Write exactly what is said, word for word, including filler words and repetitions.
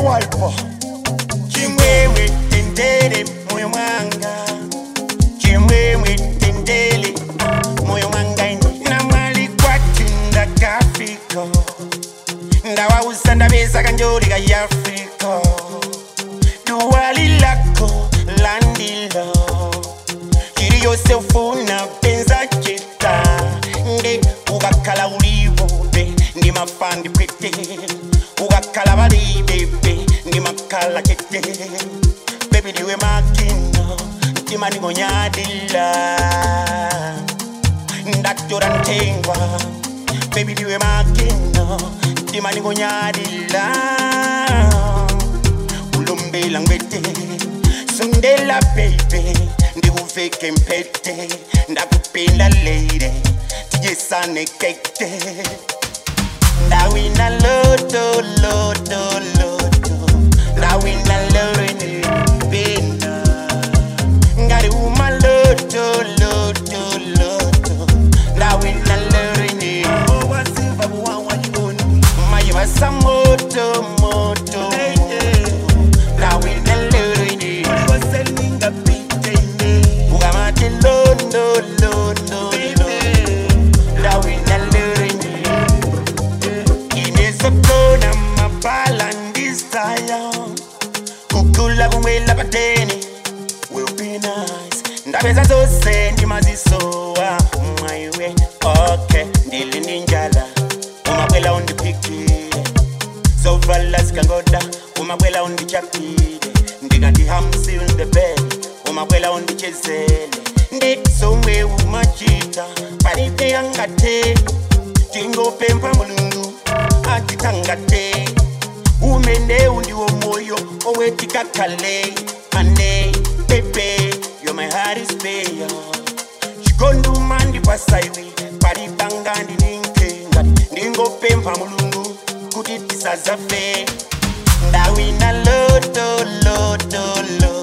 walpo chimwemwe tendele moyo mwanga chimwemwe tendele moyo mwanga na mali kwatinda kafiko ndawa usanda besa kanjoli ka Afrika duwali lako landilo kiri yosefuna penza cheta nge ugakala ulivobe ndi mafandi pwete ugakala bali bebe ndi makala kete baby diwe makino ntima ni ngonyadila ndatora ntengwa baby diwe makino ntima ni ngonyadila ulombela ngwete sundela baby ndikuveke mpete ndakupenda lady tijesane kete ndawina loto loto loto ndawina lorene pena ngari uma loto loto loto ndawina lorene owa silva buwa joni mayi basa moto moto ndawina lorene waselinga pite ugamate londo londo ndawina lorene inesokona mabalandistaya kukula kumwela pateni will be nice ndabeza zose ndimazisowa umaiwe okay ndili ninjala umabwela undipikile sovala zikangoda umabwela undichapile ndikati hamsi in the bed umabwela undichezele ndisomwe umachita parite yangate tingopempa mulungu atitangate umene undiwo moyo owetikakale ane pepe you're my heart spare chikonduma ndipasaiwi paripanga ndininkenga ndingopempa mulungu kuti tisazafe ndawina loto loto loto